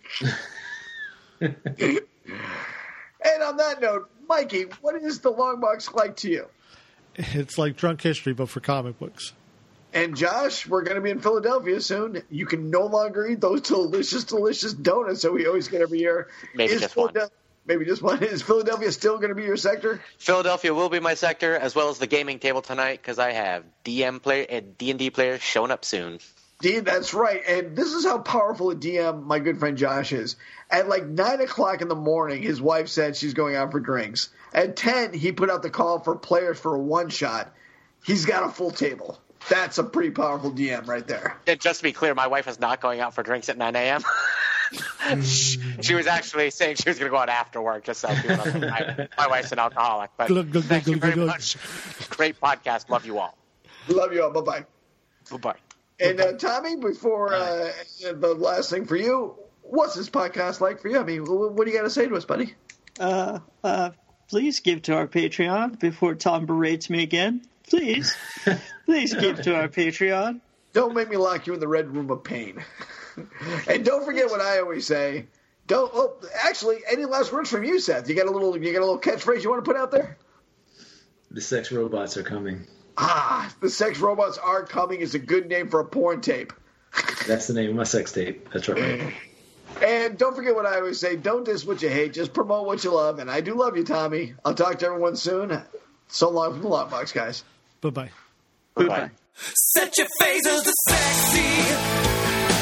And on that note, Mikey, what is the Long Box like to you?
It's like Drunk History, but for comic books.
And Josh, we're going to be in Philadelphia soon. You can no longer eat those delicious, delicious donuts that we always get every year.
Maybe
Is
just one.
Philadel- Maybe just one. Is Philadelphia still going to be your sector?
Philadelphia will be my sector, as well as the gaming table tonight, because I have D M player and D and D players showing up soon.
D, that's right. And this is how powerful a D M my good friend Josh is. At like nine o'clock in the morning, his wife said she's going out for drinks. At ten, he put out the call for players for a one shot. He's got a full table. That's a pretty powerful D M right there.
And just to be clear, my wife is not going out for drinks at nine a.m. she, she was actually saying she was going to go out after work. Just so people know. My, my wife's an alcoholic. But
Glug, glug,
thank
glug,
you
glug,
very
glug.
much. Great podcast. Love you all.
Love you all. Bye-bye.
Goodbye.
And uh, Tommy, before uh, the last thing for you, what's this podcast like for you? I mean, wh- what do you got to say to us, buddy?
Uh, uh, please give to our Patreon before Tom berates me again. Please. Please give to our Patreon.
Don't make me lock you in the red room of pain. And don't forget what I always say. Don't. Oh, actually, any last words from you, Seth? You got a little. You got a little catchphrase you want to put out there?
The sex robots are coming.
Ah, the sex robots are coming is a good name for a porn tape.
That's the name of my sex tape. That's right.
And don't forget what I always say. Don't diss what you hate. Just promote what you love. And I do love you, Tommy. I'll talk to everyone soon. So long from the Lockbox, guys.
Bye-bye.
Goodbye.
Set your phasers to sexy.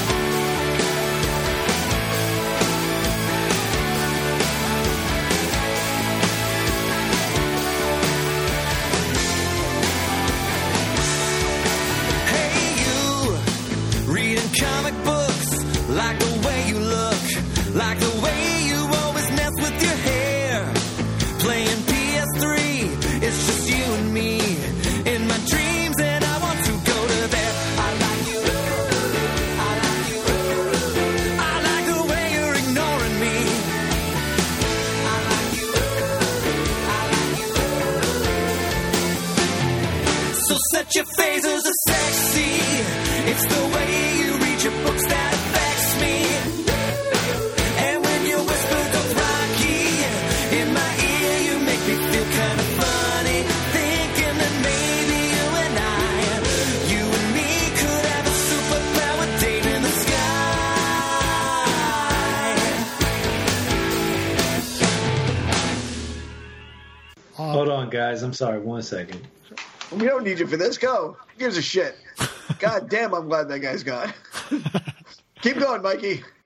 Hey, you reading comic books, like the way you look, like the way you always mess with your hair. Playing P S three, it's just you and me in my dreams, and I want to go to there. I like you, I like you, I like the way you're ignoring me. I like you, I like you. So set your phasers to sexy. It's the way you read your books that affects me. And when you whisper Dothraki in my ear, you make me feel kind of funny. Thinking that maybe you and I, you and me could have a superpower date in the sky.
Hold on, guys. I'm sorry. One second.
We don't need you for this. Go. Who gives a shit? God damn, I'm glad that guy's gone. Keep going, Mikey.